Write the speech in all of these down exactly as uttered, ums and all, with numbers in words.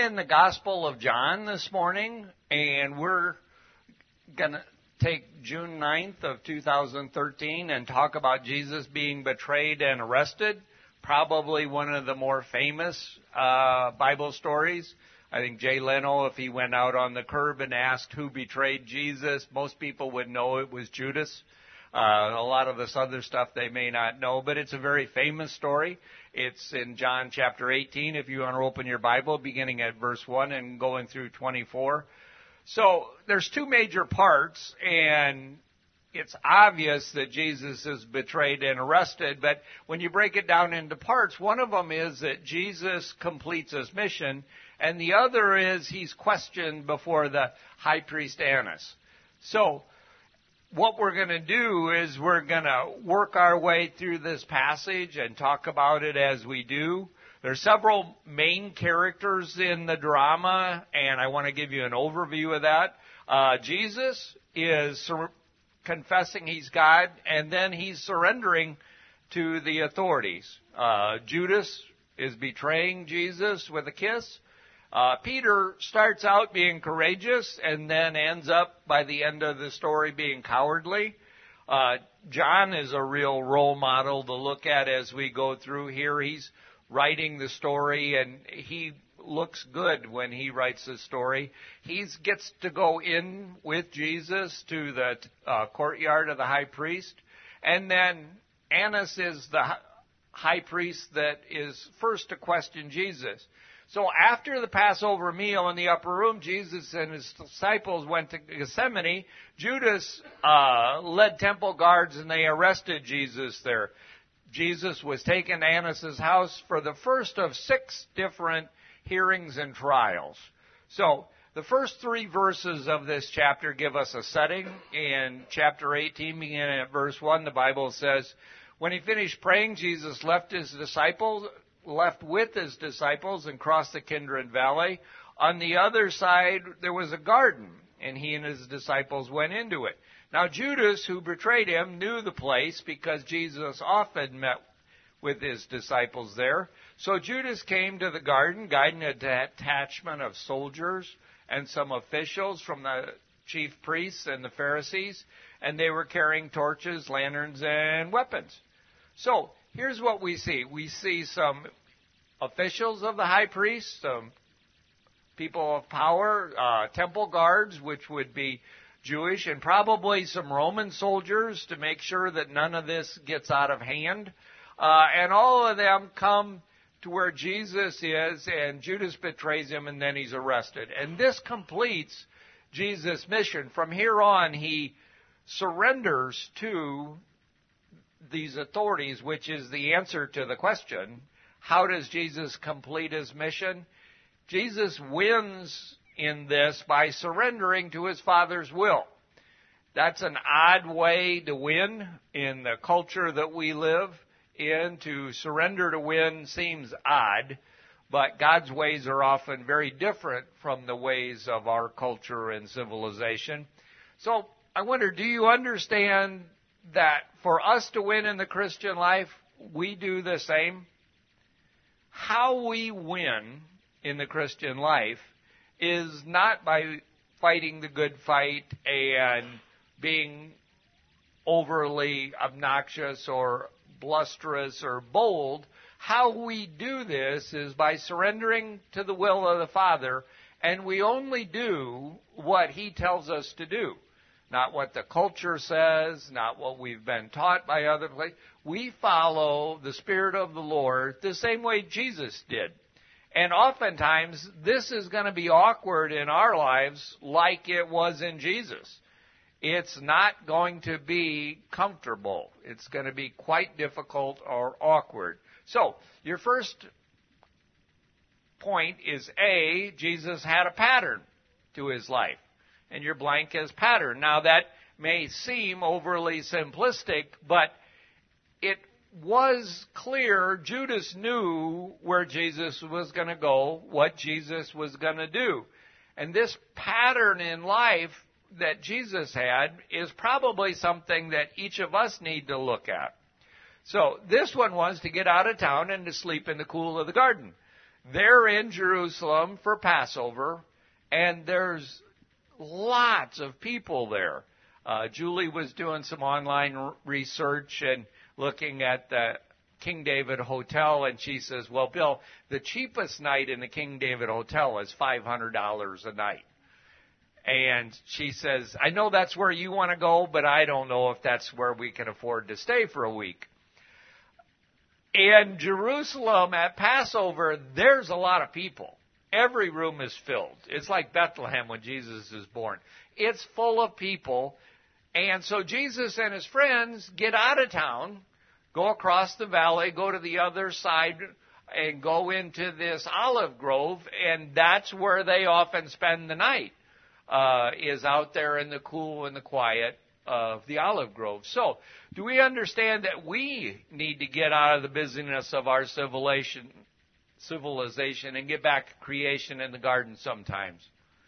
in the Gospel of John this morning, and we're going to take June ninth of two thousand thirteen and talk about Jesus being betrayed and arrested, probably one of the more famous uh, Bible stories. I think Jay Leno, if he went out on the curb and asked who betrayed Jesus, most people would know it was Judas. Uh, a lot of this other stuff they may not know, but it's a very famous story. It's in John chapter eighteen, if you want to open your Bible, beginning at verse one and going through twenty-four. So there's two major parts, and it's obvious that Jesus is betrayed and arrested, but when you break it down into parts, one of them is that Jesus completes his mission, and the other is he's questioned before the high priest Annas. So what we're going to do is we're going to work our way through this passage and talk about it as we do. There's several main characters in the drama, and I want to give you an overview of that. Uh, Jesus is sur- confessing he's God, and then he's surrendering to the authorities. Uh, Judas is betraying Jesus with a kiss. Uh, Peter starts out being courageous and then ends up, by the end of the story, being cowardly. Uh, John is a real role model to look at as we go through here. He's writing the story, and he looks good when he writes the story. He gets to go in with Jesus to the uh, courtyard of the high priest, and then Annas is the high priest that is first to question Jesus. So after the Passover meal in the upper room, Jesus and his disciples went to Gethsemane. Judas uh, led temple guards, and they arrested Jesus there. Jesus was taken to Annas' house for the first of six different hearings and trials. So the first three verses of this chapter give us a setting. In chapter eighteen, beginning at verse one, the Bible says, when he finished praying, Jesus left his disciples left with his disciples and crossed the Kidron Valley. On the other side, there was a garden, and he and his disciples went into it. Now, Judas, who betrayed him, knew the place because Jesus often met with his disciples there. So Judas came to the garden, guiding a detachment of soldiers and some officials from the chief priests and the Pharisees, and they were carrying torches, lanterns, and weapons. So here's what we see. We see some officials of the high priest, some people of power, uh, temple guards, which would be Jewish, and probably some Roman soldiers to make sure that none of this gets out of hand. Uh, and all of them come to where Jesus is, and Judas betrays him, and then he's arrested. And this completes Jesus' mission. From here on, he surrenders to these authorities, which is the answer to the question, how does Jesus complete his mission? Jesus wins in this by surrendering to his Father's will. That's an odd way to win in the culture that we live in. To surrender to win seems odd, but God's ways are often very different from the ways of our culture and civilization. So I wonder, do you understand that for us to win in the Christian life, we do the same? How we win in the Christian life is not by fighting the good fight and being overly obnoxious or blusterous or bold. How we do this is by surrendering to the will of the Father, and we only do what He tells us to do. Not what the culture says, not what we've been taught by other places. We follow the Spirit of the Lord the same way Jesus did. And oftentimes, this is going to be awkward in our lives like it was in Jesus. It's not going to be comfortable. It's going to be quite difficult or awkward. So, your first point is A, Jesus had a pattern to his life. And your blank is pattern. Now, that may seem overly simplistic, but it was clear Judas knew where Jesus was going to go, what Jesus was going to do. And this pattern in life that Jesus had is probably something that each of us need to look at. So this one was to get out of town and to sleep in the cool of the garden. they're in Jerusalem for Passover, and there's lots of people there. Uh, Julie was doing some online r- research and looking at the King David Hotel, and she says, well, Bill, the cheapest night in the King David Hotel is five hundred dollars a night. And she says, I know that's where you want to go, but I don't know if that's where we can afford to stay for a week. In Jerusalem at Passover, there's a lot of people. Every room is filled. It's like Bethlehem when Jesus is born. It's full of people. And so Jesus and his friends get out of town, go across the valley, go to the other side, and go into this olive grove, and that's where they often spend the night, uh, is out there in the cool and the quiet of the olive grove. So, do we understand that we need to get out of the busyness of our civilization, civilization and get back to creation in the garden sometimes?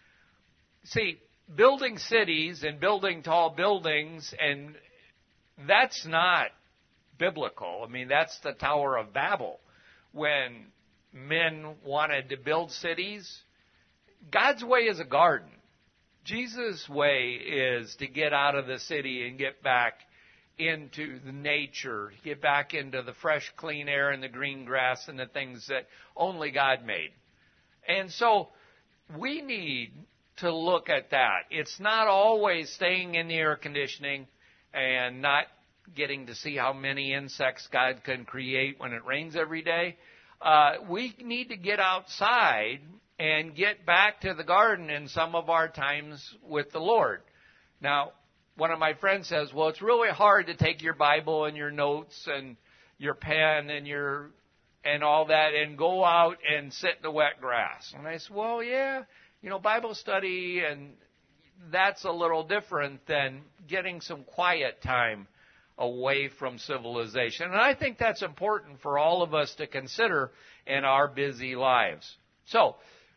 See, building cities and building tall buildings, and that's not biblical. I mean, that's the Tower of Babel. When men wanted to build cities, God's way is a garden. Jesus' way is to get out of the city and get back into the nature, get back into the fresh, clean air and the green grass and the things that only God made. And so we need to look at that. It's not always staying in the air conditioning and not getting to see how many insects God can create when it rains every day. Uh, we need to get outside and get back to the garden in some of our times with the Lord. Now, one of my friends says, well, it's really hard to take your Bible and your notes and your pen and your and all that and go out and sit in the wet grass. And I said, well, yeah, you know, Bible study, and that's a little different than getting some quiet time away from civilization. And I think that's important for all of us to consider in our busy lives. So,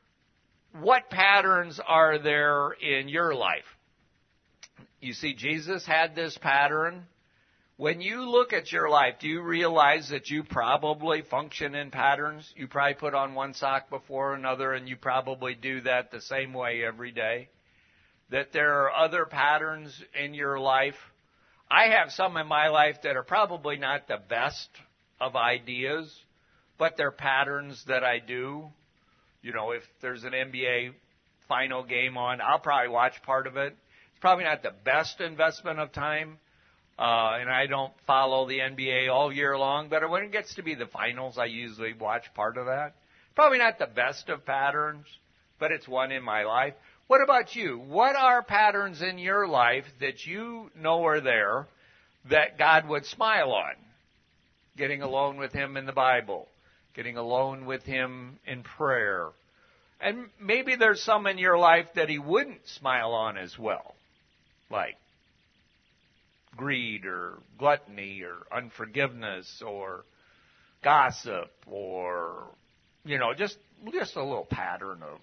what patterns are there in your life? You see, Jesus had this pattern. When you look at your life, do you realize that you probably function in patterns? You probably put on one sock before another, and you probably do that the same way every day. That there are other patterns in your life. I have some in my life that are probably not the best of ideas, but they're patterns that I do. You know, if there's an N B A final game on, I'll probably watch part of it. It's probably not the best investment of time, uh, and I don't follow the N B A all year long, but when it gets to be the finals, I usually watch part of that. Probably not the best of patterns, but it's one in my life. What about you? What are patterns in your life that you know are there that God would smile on? Getting alone with Him in the Bible. Getting alone with Him in prayer. And maybe there's some in your life that He wouldn't smile on as well. Like greed or gluttony or unforgiveness or gossip or, you know, just, just a little pattern of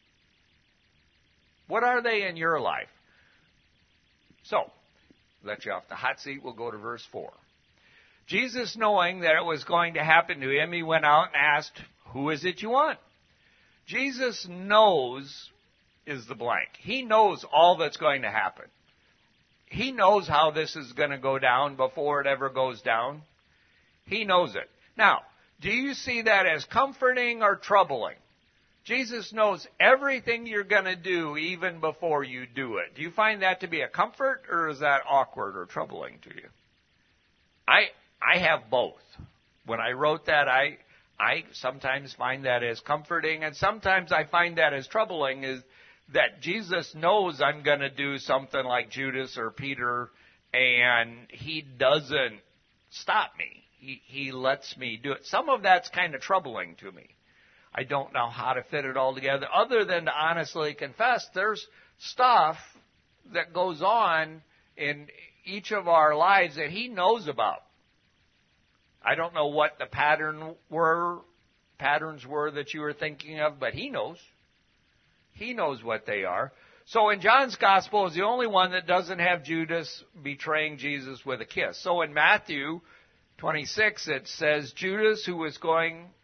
what are they in your life? So, let you off the hot seat. We'll go to verse four. Jesus, knowing that it was going to happen to him, he went out and asked, who is it you want? Jesus knows is the blank. He knows all that's going to happen. He knows how this is going to go down before it ever goes down. He knows it. Now, do you see that as comforting or troubling? Jesus knows everything you're going to do even before you do it. Do you find that to be a comfort, or is that awkward or troubling to you? I I have both. When I wrote that, I I sometimes find that as comforting, and sometimes I find that as troubling, is that Jesus knows I'm going to do something like Judas or Peter, and he doesn't stop me. He, he lets me do it. Some of that's kind of troubling to me. I don't know how to fit it all together, other than to honestly confess there's stuff that goes on in each of our lives that he knows about. I don't know what the pattern were, patterns were that you were thinking of, but he knows. He knows what they are. So in John's Gospel is the only one that doesn't have Judas betraying Jesus with a kiss. So in Matthew twenty-six it says, Judas, who was going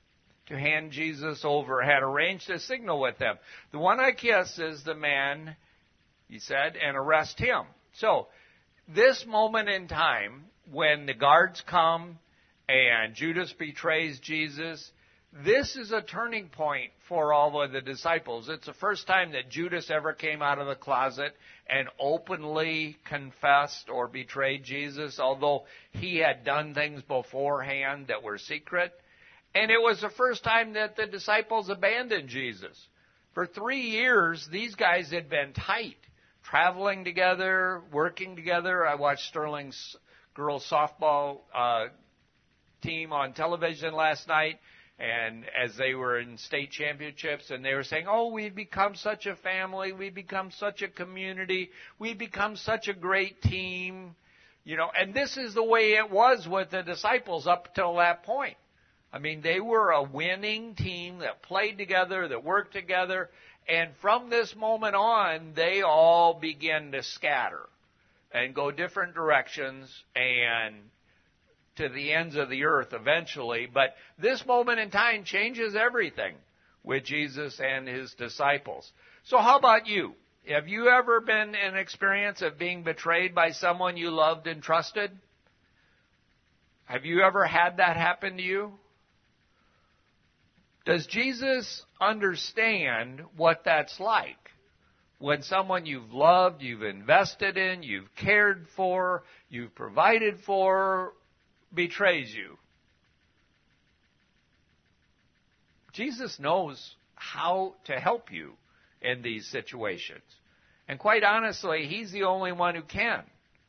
to hand Jesus over, had arranged a signal with them. The one I kiss is the man, he said, and arrest him. So, this moment in time, when the guards come and Judas betrays Jesus, this is a turning point for all of the disciples. It's the first time that Judas ever came out of the closet and openly confessed or betrayed Jesus, although he had done things beforehand that were secret. And it was the first time that the disciples abandoned Jesus. For three years, these guys had been tight, traveling together, working together. I watched Sterling's girls softball uh, team on television last night. And as they were in state championships, and they were saying, oh, we've become such a family, we've become such a community, we've become such a great team. You know, and this is the way it was with the disciples up till that point. I mean, they were a winning team that played together, that worked together, and from this moment on, they all began to scatter and go different directions and to the ends of the earth eventually. But this moment in time changes everything with Jesus and his disciples. So how about you? Have you ever been in an experience of being betrayed by someone you loved and trusted? Have you ever had that happen to you? Does Jesus understand what that's like? When someone you've loved, you've invested in, you've cared for, you've provided for, betrays you. Jesus knows how to help you in these situations. And quite honestly, he's the only one who can.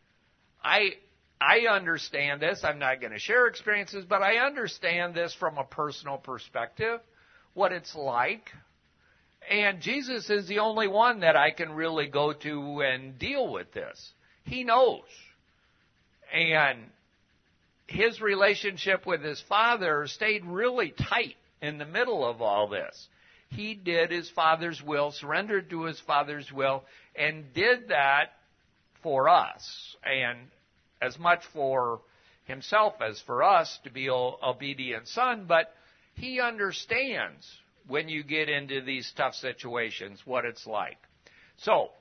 I I understand this. I'm not going to share experiences, but I understand this from a personal perspective, what it's like. And Jesus is the only one that I can really go to and deal with this. He knows. And his relationship with his Father stayed really tight in the middle of all this. He did his Father's will, surrendered to his Father's will, and did that for us, and as much for himself as for us to be an obedient son. But he understands when you get into these tough situations what it's like. So,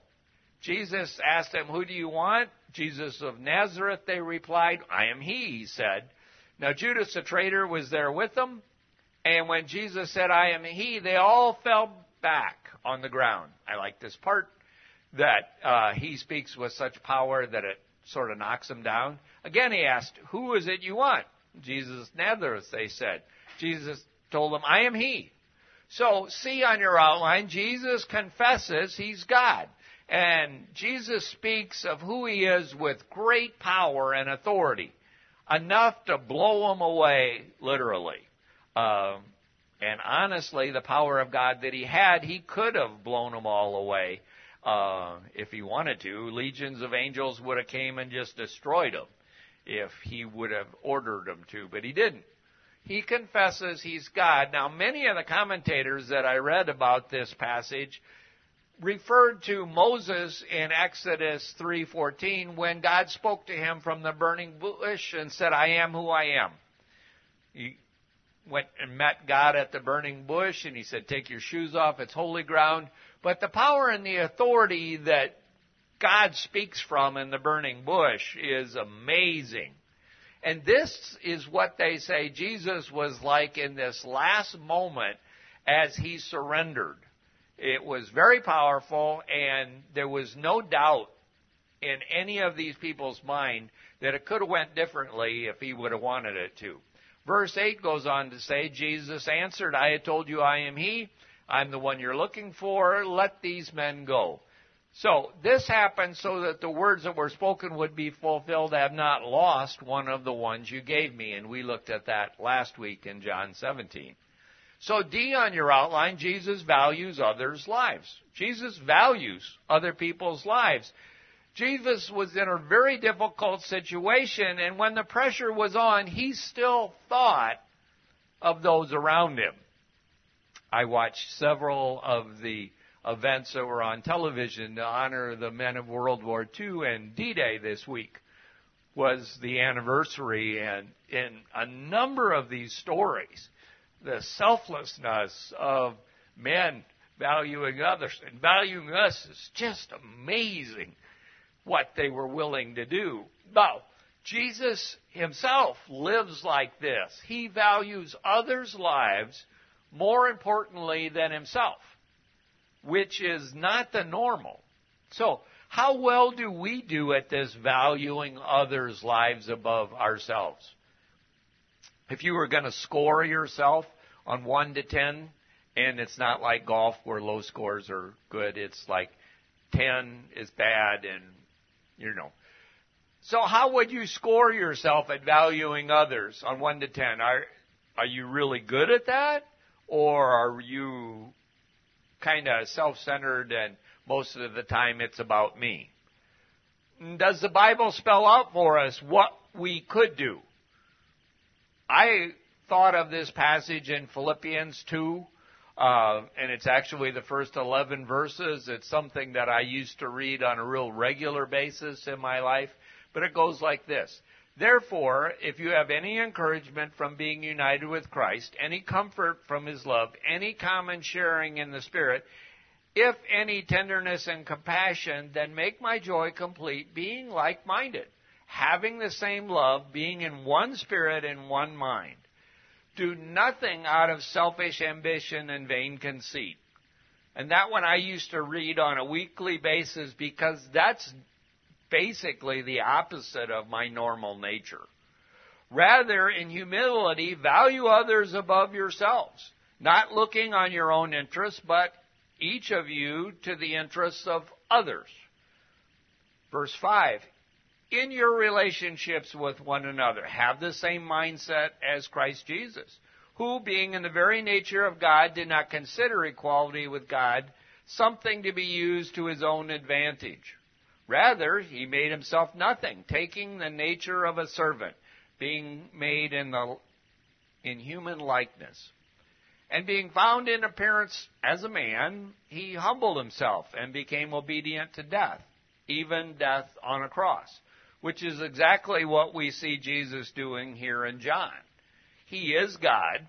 Jesus asked them, who do you want? Jesus of Nazareth, they replied. I am he, he said. Now Judas the traitor was there with them. And when Jesus said, I am he, they all fell back on the ground. I like this part, that uh, he speaks with such power that it sort of knocks them down. Again, he asked, who is it you want? Jesus of Nazareth, they said. Jesus told them, I am he. So see on your outline, Jesus confesses he's God. And Jesus speaks of who he is with great power and authority, enough to blow them away, literally. Um, and honestly, the power of God that he had, he could have blown them all away uh, if he wanted to. Legions of angels would have came and just destroyed them if he would have ordered them to, but he didn't. He confesses he's God. Now, many of the commentators that I read about this passage referred to Moses in Exodus three fourteen when God spoke to him from the burning bush and said, I am who I am. He went and met God at the burning bush, and he said, take your shoes off, it's holy ground. But the power and the authority that God speaks from in the burning bush is amazing. And this is what they say Jesus was like in this last moment as he surrendered. It was very powerful, and there was no doubt in any of these people's mind that it could have went differently if he would have wanted it to. Verse eight goes on to say, Jesus answered, I had told you I am he. I'm the one you're looking for. Let these men go. So this happened so that the words that were spoken would be fulfilled. I have not lost one of the ones you gave me. And we looked at that last week in John seventeen. So D on your outline, Jesus values others' lives. Jesus values other people's lives. Jesus was in a very difficult situation, and when the pressure was on, he still thought of those around him. I watched several of the events that were on television to honor the men of World War Two, and D-Day this week was the anniversary, and in a number of these stories, the selflessness of men valuing others and valuing us is just amazing what they were willing to do. Now, Jesus himself lives like this. He values others' lives more importantly than himself, which is not the normal. So, how well do we do at this valuing others' lives above ourselves? If you were going to score yourself on one to ten, and it's not like golf where low scores are good, it's like ten is bad and, you know. So how would you score yourself at valuing others on one to ten? Are, are you really good at that? Or are you kind of self-centered and most of the time it's about me? Does the Bible spell out for us what we could do? I thought of this passage in Philippians two, uh, and it's actually the first eleven verses. It's something that I used to read on a real regular basis in my life, but it goes like this. Therefore, if you have any encouragement from being united with Christ, any comfort from his love, any common sharing in the Spirit, if any tenderness and compassion, then make my joy complete, being like-minded, having the same love, being in one spirit and one mind. Do nothing out of selfish ambition and vain conceit. And that one I used to read on a weekly basis because that's basically the opposite of my normal nature. Rather, in humility, value others above yourselves, not looking on your own interests, but each of you to the interests of others. Verse five, in your relationships with one another, have the same mindset as Christ Jesus, who, being in the very nature of God, did not consider equality with God something to be used to his own advantage. Rather, he made himself nothing, taking the nature of a servant, being made in the in human likeness. And being found in appearance as a man, he humbled himself and became obedient to death, even death on a cross, which is exactly what we see Jesus doing here in John. He is God,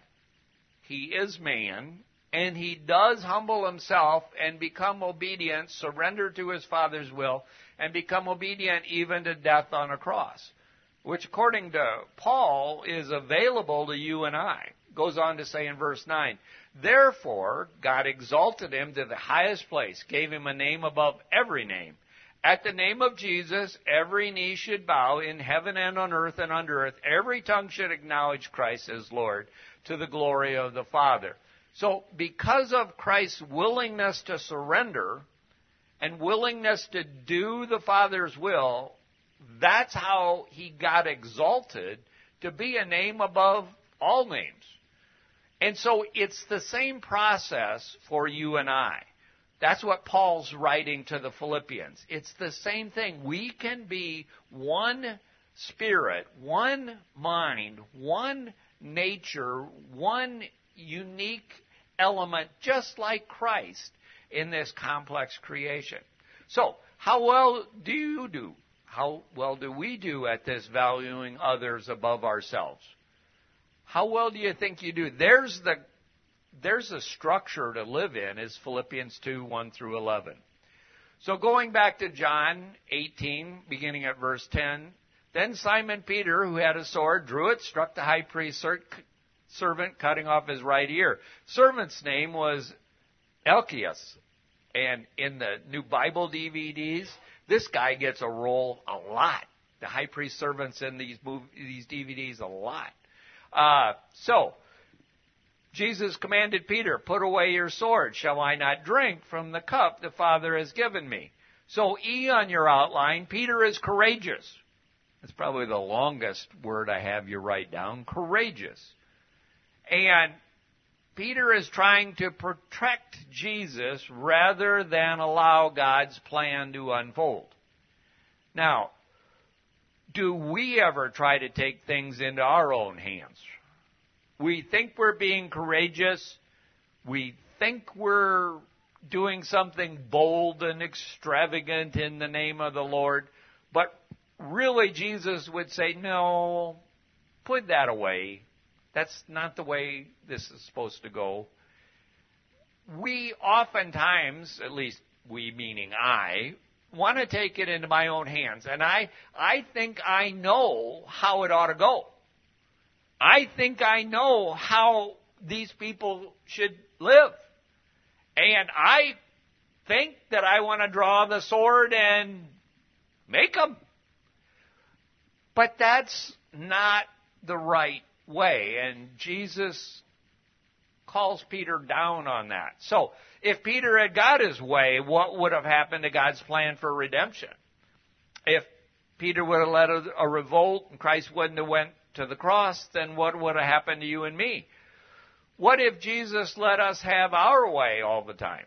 he is man, and he does humble himself and become obedient, surrender to his Father's will, and become obedient even to death on a cross, which according to Paul is available to you and I. Goes on to say in verse nine, therefore God exalted him to the highest place, gave him a name above every name. At the name of Jesus, every knee should bow in heaven and on earth and under earth. Every tongue should acknowledge Christ as Lord, to the glory of the Father. So because of Christ's willingness to surrender and willingness to do the Father's will, that's how he got exalted to be a name above all names. And so it's the same process for you and I. That's what Paul's writing to the Philippians. It's the same thing. We can be one spirit, one mind, one nature, one unique element, just like Christ in this complex creation. So, how well do you do? How well do we do at this valuing others above ourselves? How well do you think you do? There's the there's a structure to live in, is Philippians two, one through eleven. So going back to John eighteen, beginning at verse ten, then Simon Peter, who had a sword, drew it, struck the high priest's servant, cutting off his right ear. Servant's name was Elchias. And in the new Bible D V Ds, this guy gets a role a lot. The high priest servant's in these movie, these D V Ds a lot. Uh, so, Jesus commanded Peter, put away your sword. Shall I not drink from the cup the Father has given me? So, E on your outline, Peter is courageous. That's probably the longest word I have you write down, courageous. And Peter is trying to protect Jesus rather than allow God's plan to unfold. Now, do we ever try to take things into our own hands? We think we're being courageous. We think we're doing something bold and extravagant in the name of the Lord. But really, Jesus would say, no, put that away. That's not the way this is supposed to go. We oftentimes, at least we meaning I, want to take it into my own hands. And I, I think I know how it ought to go. I think I know how these people should live. And I think that I want to draw the sword and make them. But that's not the right way. And Jesus calls Peter down on that. So, if Peter had got his way, what would have happened to God's plan for redemption? If Peter would have led a, a revolt and Christ wouldn't have went to the cross, then what would have happened to you and me? What if Jesus let us have our way all the time?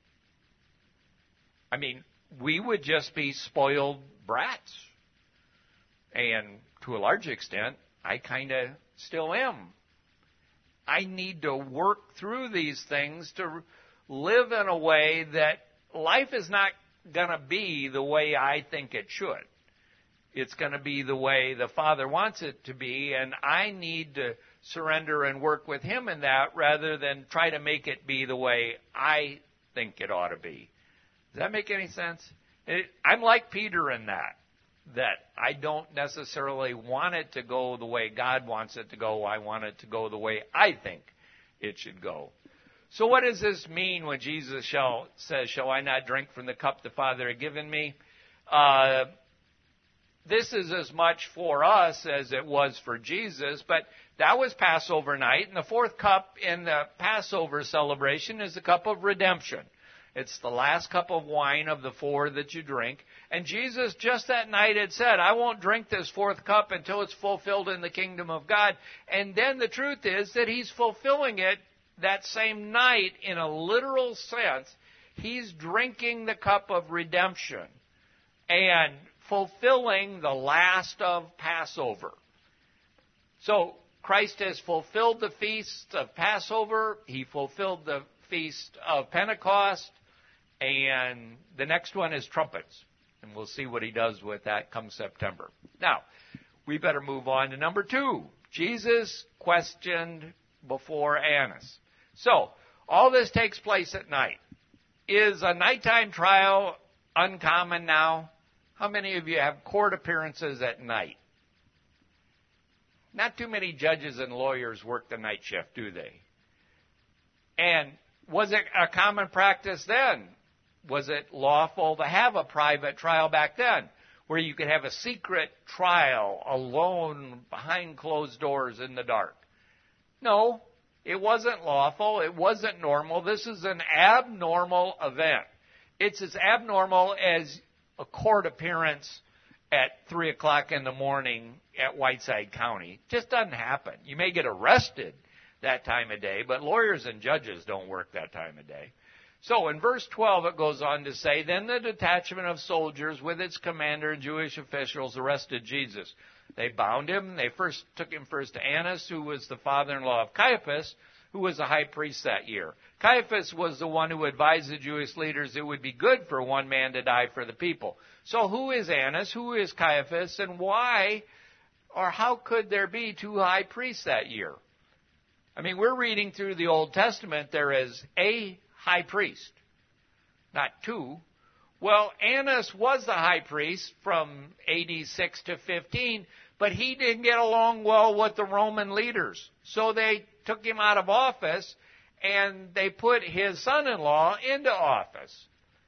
I mean, we would just be spoiled brats. And to a large extent, I kind of still am. I need to work through these things to live in a way that life is not going to be the way I think it should. It's going to be the way the Father wants it to be, and I need to surrender and work with Him in that rather than try to make it be the way I think it ought to be. Does that make any sense? It, I'm like Peter in that, that I don't necessarily want it to go the way God wants it to go. I want it to go the way I think it should go. So what does this mean when Jesus shall, says, shall I not drink from the cup the Father had given me? Uh, this is as much for us as it was for Jesus, but that was Passover night, and the fourth cup in the Passover celebration is the cup of redemption. It's the last cup of wine of the four that you drink. And Jesus just that night had said, I won't drink this fourth cup until it's fulfilled in the kingdom of God. And then the truth is that He's fulfilling it that same night in a literal sense. He's drinking the cup of redemption and fulfilling the last of Passover. So Christ has fulfilled the feast of Passover. He fulfilled the feast of Pentecost. And the next one is trumpets. And we'll see what He does with that come September. Now, we better move on to number two. Jesus questioned before Annas. So, all this takes place at night. Is a nighttime trial uncommon now? How many of you have court appearances at night? Not too many judges and lawyers work the night shift, do they? And was it a common practice then? Was it lawful to have a private trial back then, where you could have a secret trial alone behind closed doors in the dark? No, it wasn't lawful. It wasn't normal. This is an abnormal event. It's as abnormal as a court appearance at three o'clock in the morning at Whiteside County. It just doesn't happen. You may get arrested that time of day, but lawyers and judges don't work that time of day. So in verse twelve it goes on to say, then the detachment of soldiers with its commander and Jewish officials arrested Jesus. They bound him. They first took him first to Annas, who was the father-in-law of Caiaphas, who was the high priest that year. Caiaphas was the one who advised the Jewish leaders it would be good for one man to die for the people. So who is Annas? Who is Caiaphas? And why or how could there be two high priests that year? I mean, we're reading through the Old Testament. There is a high priest, not two. Well, Annas was the high priest from A D six to fifteen, but he didn't get along well with the Roman leaders. So they took him out of office, and they put his son-in-law into office.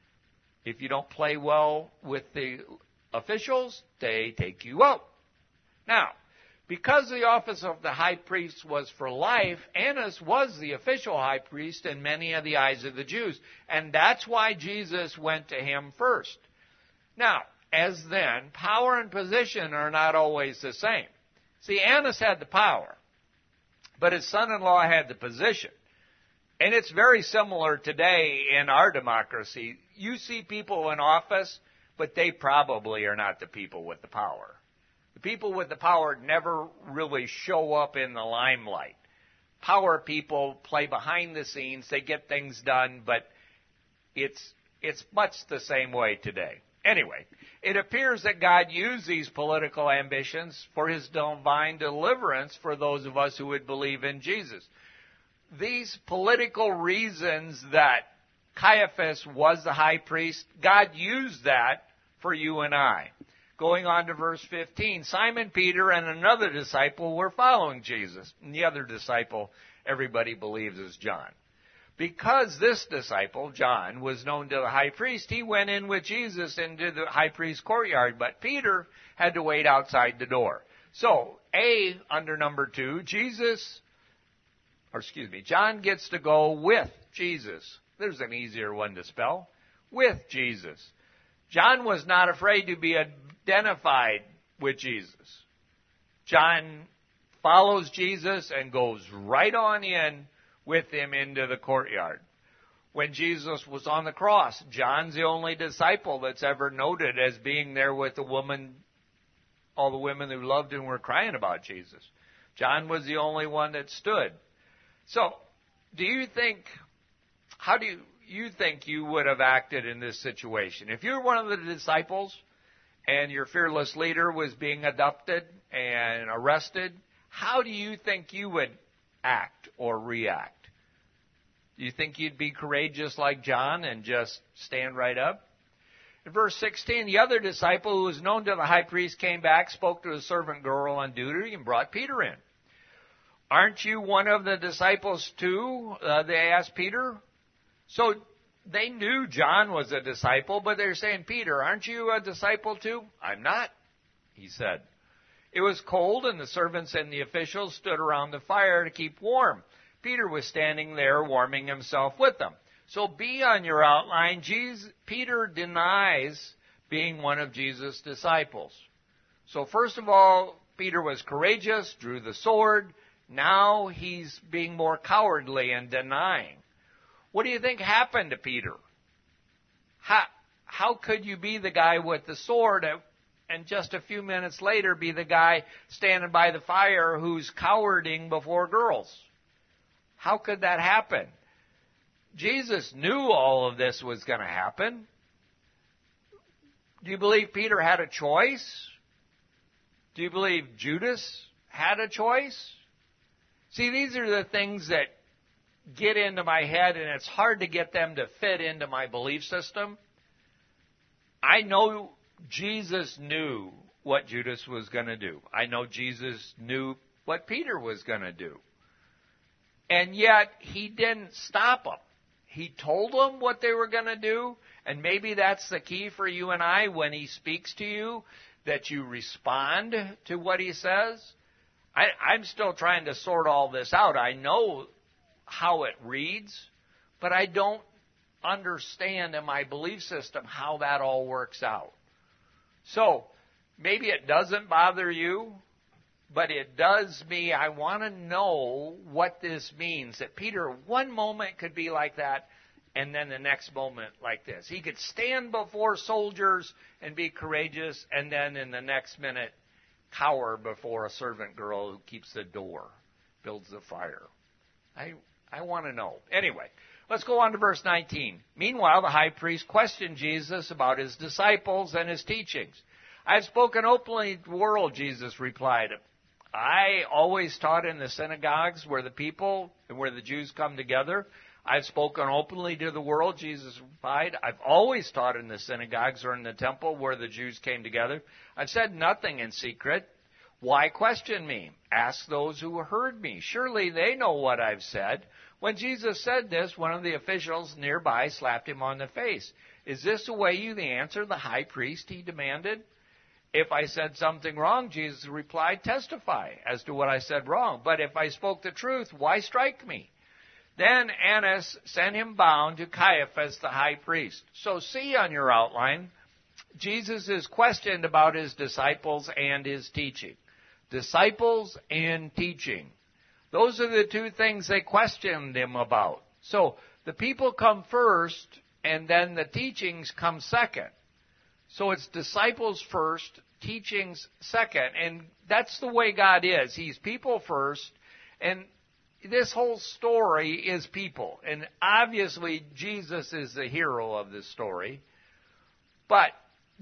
If you don't play well with the officials, they take you out. Now, because the office of the high priest was for life, Annas was the official high priest in many of the eyes of the Jews. And that's why Jesus went to him first. Now, as then, power and position are not always the same. See, Annas had the power, but his son-in-law had the position. And it's very similar today in our democracy. You see people in office, but they probably are not the people with the power. The people with the power never really show up in the limelight. Power people play behind the scenes. They get things done, but it's it's much the same way today. Anyway, it appears that God used these political ambitions for his divine deliverance for those of us who would believe in Jesus. These political reasons that Caiaphas was the high priest, God used that for you and I. Going on to verse fifteen, Simon Peter and another disciple were following Jesus. And the other disciple, everybody believes, is John. Because this disciple, John, was known to the high priest, he went in with Jesus into the high priest's courtyard, but Peter had to wait outside the door. So, A, under number two, Jesus, or excuse me, John gets to go with Jesus. There's an easier one to spell. With Jesus. John was not afraid to be identified with Jesus. John follows Jesus and goes right on in with him into the courtyard. When Jesus was on the cross, John's the only disciple that's ever noted as being there with the woman, all the women who loved and were crying about Jesus. John was the only one that stood. So, do you think, how do you, you think you would have acted in this situation? If you're one of the disciples and your fearless leader was being abducted and arrested, how do you think you would act or react? Do you think you'd be courageous like John and just stand right up? In verse sixteen, the other disciple who was known to the high priest came back, spoke to the servant girl on duty, and brought Peter in. Aren't you one of the disciples too? Uh, they asked Peter. So they knew John was a disciple, but they're saying, Peter, aren't you a disciple too? I'm not, he said. It was cold, and the servants and the officials stood around the fire to keep warm. Peter was standing there warming himself with them. So B on your outline, Jesus, Peter denies being one of Jesus' disciples. So first of all, Peter was courageous, drew the sword. Now he's being more cowardly and denying. What do you think happened to Peter? How, how could you be the guy with the sword and just a few minutes later be the guy standing by the fire who's cowarding before girls? How could that happen? Jesus knew all of this was going to happen. Do you believe Peter had a choice? Do you believe Judas had a choice? See, these are the things that get into my head, and it's hard to get them to fit into my belief system. I know Jesus knew what Judas was going to do. I know Jesus knew what Peter was going to do. And yet, he didn't stop them. He told them what they were going to do, and maybe that's the key for you and I when he speaks to you, that you respond to what he says. I, I'm still trying to sort all this out. I know how it reads, but I don't understand in my belief system how that all works out. So, maybe it doesn't bother you, but it does me. I want to know what this means. That Peter, one moment could be like that, and then the next moment like this. He could stand before soldiers and be courageous, and then in the next minute cower before a servant girl who keeps the door, builds the fire. I I want to know. Anyway, let's go on to verse nineteen. Meanwhile, the high priest questioned Jesus about his disciples and his teachings. I've spoken openly to the world, Jesus replied. I always taught in the synagogues where the people and where the Jews come together. I've spoken openly to the world, Jesus replied. I've always taught in the synagogues or in the temple where the Jews came together. I've said nothing in secret. Why question me? Ask those who heard me. Surely they know what I've said. When Jesus said this, one of the officials nearby slapped him on the face. Is this the way you answer the high priest? He demanded. If I said something wrong, Jesus replied, testify as to what I said wrong. But if I spoke the truth, why strike me? Then Annas sent him bound to Caiaphas, the high priest. So see on your outline, Jesus is questioned about his disciples and his teaching. Disciples and teaching. Those are the two things they questioned him about. So the people come first, and then the teachings come second. So it's disciples first, teachings second. And that's the way God is. He's people first. And this whole story is people. And obviously, Jesus is the hero of this story. But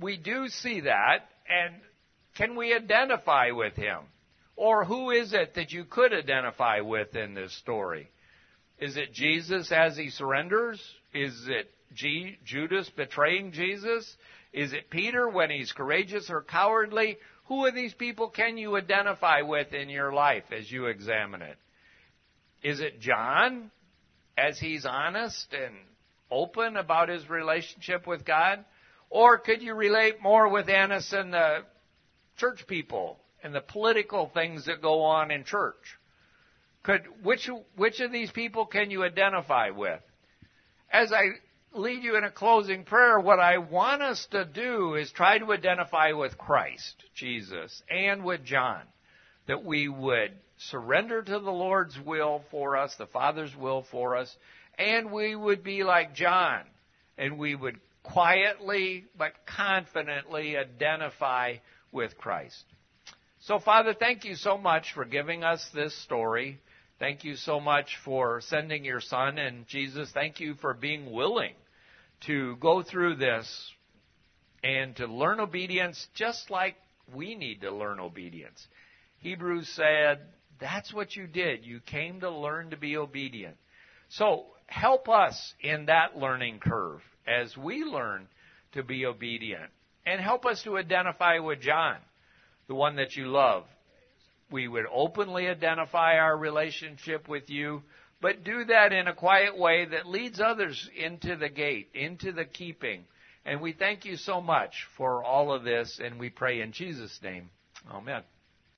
we do see that, and can we identify with him? Or who is it that you could identify with in this story? Is it Jesus as he surrenders? Is it G- Judas betraying Jesus? Is it Peter when he's courageous or cowardly? Who of these people can you identify with in your life as you examine it? Is it John as he's honest and open about his relationship with God? Or could you relate more with Annas and the church people and the political things that go on in church? Could which which of these people can you identify with? As I lead you in a closing prayer, what I want us to do is try to identify with Christ, Jesus, and with John, that we would surrender to the Lord's will for us, the Father's will for us, and we would be like John, and we would quietly but confidently identify with Christ. So, Father, thank you so much for giving us this story. Thank you so much for sending your Son. And Jesus, thank you for being willing to go through this and to learn obedience just like we need to learn obedience. Hebrews said, that's what you did. You came to learn to be obedient. So help us in that learning curve as we learn to be obedient. And help us to identify with John, the one that you love. We would openly identify our relationship with you, but do that in a quiet way that leads others into the gate, into the keeping. And we thank you so much for all of this, and we pray in Jesus' name. Amen.